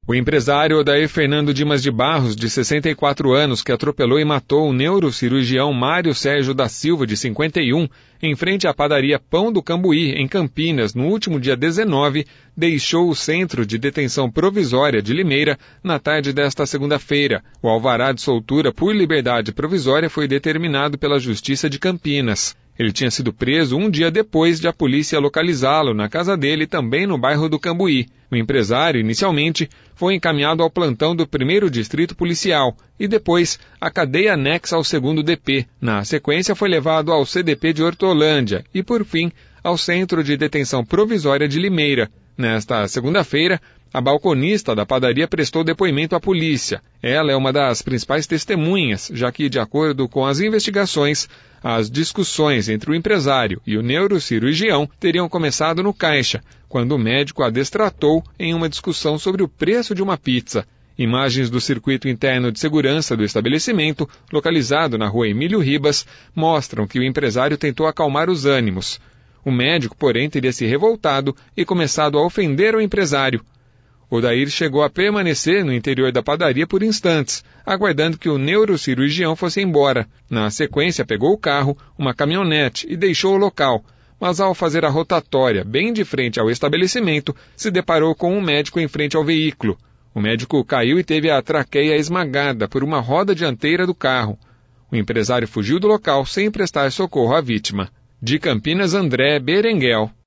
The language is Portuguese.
O empresário Odair Fernando Dimas de Barros, de 64 anos, que atropelou e matou o neurocirurgião Mário Sérgio da Silva, de 51, em frente à padaria Pão do Cambuí, em Campinas, no último dia 19, deixou o Centro de Detenção Provisória de Limeira na tarde desta segunda-feira. O alvará de soltura por liberdade provisória foi determinado pela Justiça de Campinas. Ele tinha sido preso um dia depois de a polícia localizá-lo na casa dele, também no bairro do Cambuí. O empresário, inicialmente, foi encaminhado ao plantão do 1º Distrito Policial e depois à cadeia anexa ao 2º DP. Na sequência, foi levado ao CDP de Hortolândia e, por fim, ao Centro de Detenção Provisória de Limeira. Nesta segunda-feira, a balconista da padaria prestou depoimento à polícia. Ela é uma das principais testemunhas, já que, de acordo com as investigações, as discussões entre o empresário e o neurocirurgião teriam começado no caixa, quando o médico a destratou em uma discussão sobre o preço de uma pizza. Imagens do circuito interno de segurança do estabelecimento, localizado na rua Emílio Ribas, mostram que o empresário tentou acalmar os ânimos. O médico, porém, teria se revoltado e começado a ofender o empresário. Odair chegou a permanecer no interior da padaria por instantes, aguardando que o neurocirurgião fosse embora. Na sequência, pegou o carro, uma caminhonete e deixou o local, mas ao fazer a rotatória bem de frente ao estabelecimento, se deparou com um médico em frente ao veículo. O médico caiu e teve a traqueia esmagada por uma roda dianteira do carro. O empresário fugiu do local sem prestar socorro à vítima. De Campinas, André Berenguel.